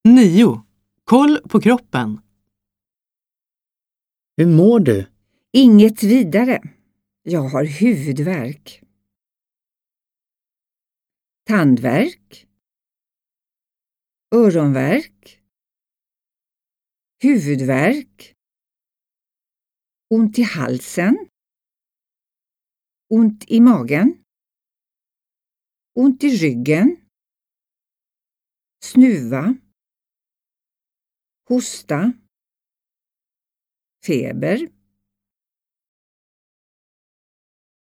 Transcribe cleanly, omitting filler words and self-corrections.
9. Koll på kroppen. Hur mår du? Inget vidare. Jag har huvudvärk. Tandvärk. Öronvärk. Huvudvärk. Ont i halsen. Ont i magen. Ont i ryggen. Snuva. Hosta. Feber.